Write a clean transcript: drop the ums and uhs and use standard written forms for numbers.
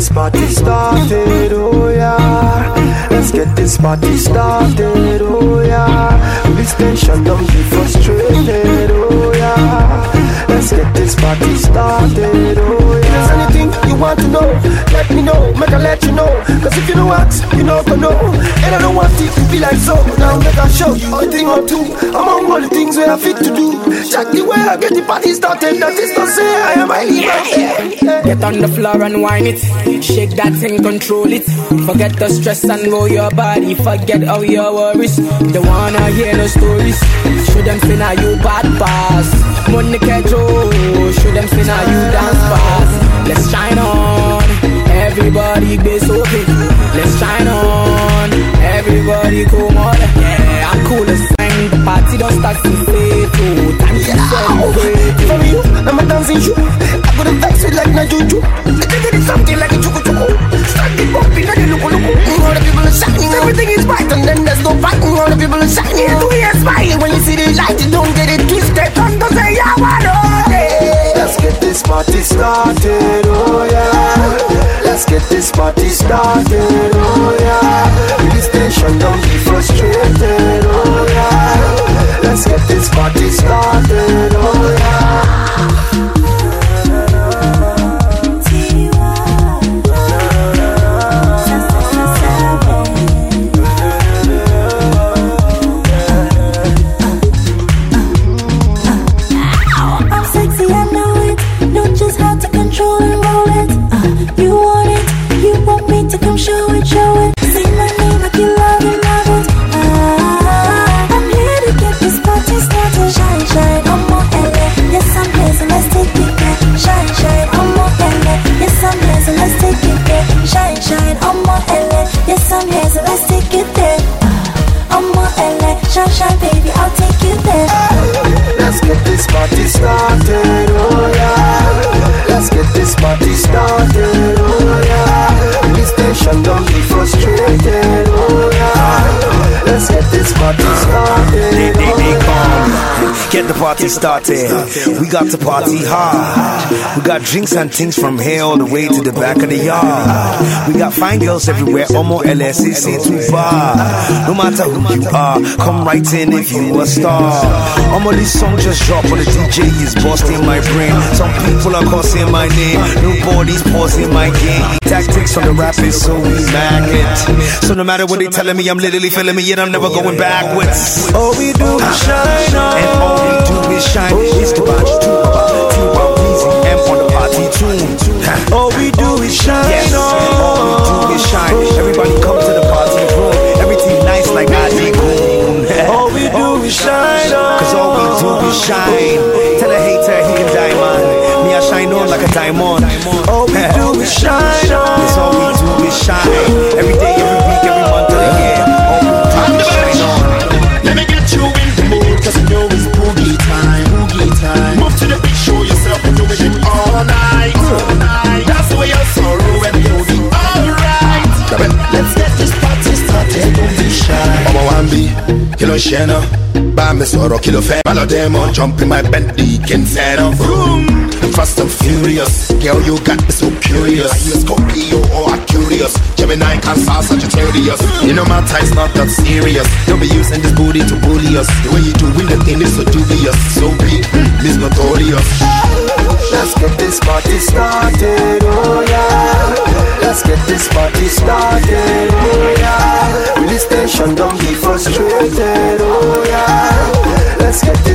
this party started, oh yeah. Let's get this party started, oh yeah. This tension don't be frustrated, oh yeah. Let's get this party started, oh yeah. If there's anything you want to know, let me know, make I let you know. Cause if you don't ask, you don't know. And I don't want it to be like so. Now make I show you a thing or two among all the things where I fit to do. Check the way I get the party started. That is to say I am a leader. Get on the floor and whine it. Shake that thing, control it. Forget the stress and go your body. Forget all your worries. They wanna hear no stories. Show them say now you bad pass. Monica Joe, show them say now you dance fast. Let's shine on. Everybody be so big. Let's shine on. Everybody come on. Yeah, I'm cool as sign. The party don't start to say too. Time to celebrate. For you, I'm a dancing shoe. I got a vex with like na juju. It is something like a chuku chuku. Start it bumping like a luku luku. All the people are shining. Everything is bright and then there's no fighting. All the people are shining. Do you smile when you see the light? You don't get it twisted. Don't say yeah, what let's get this party started, oh yeah. Let's get this party started, oh yeah. This station don't be frustrated, oh yeah. Let's get this party started, oh yeah. Show it, say my name like you love it, I'm here to get this party started. Shine, shine, I'm more LA. Yes, I'm here, so let's take it there. Shine, shine, I'm more LA. Yes, I'm here, so let's take it there. Shine, shine, I'm more LA. Yes, I'm here, so let's take it there. I'm more LA. Shine, shine, baby, I'll take you there. Let's get this party started, oh yeah. Let's get this party started, oh yeah. Station don't be frustrated, oh yeah. Let's get this party started, they come, get the party started. We got to party hard. We got drinks and things from here all the way to the back of the yard. We got fine girls everywhere, almost LSC too far. No matter who you are, come right in if you a star. Almost this song just dropped, but the DJ is busting my brain. Some people are calling my name, nobody's pausing my game. Tactics on the rap is so we mag it. So no matter what they telling me, I'm literally feeling me, yet I'm never going backwards. All we do is shine on, and all we do is shine. It's the bunch too about T-Bow, Easy, M on the party tune. All we do is shine, yes, on. All we do is shine. Everybody come to the party room. Everything nice like I did. All we do is shine on. Cause all we do is shine. Tell a hater he can die, man. Me I shine on like a diamond. All we do is shine on. It's all we do is shine. Every day, every week, every month of the year. All we do is shine on. Let me get you in the mood, cause you know it's boogie time. Boogie time. Move to the beat, show yourself and do it all night. That's the way your sorrow and you'll be alright. Let's get this party started, don't be shy. Mama Wambi, kilo shena. Bam, soro kilo fair. Malo demon, jump in my Bentley, can set off. Vroom. Fast and furious, girl, you got me so curious. You Scorpio or a curious Gemini, Cancer, Sagittarius. You know my time's not that serious. Don't be using this booty to bully us. The way you doing the thing is so dubious. So big, Miss Notorious. Let's get this party started, oh yeah. Let's get this party started, oh yeah. This station don't be frustrated, oh yeah. Let's get this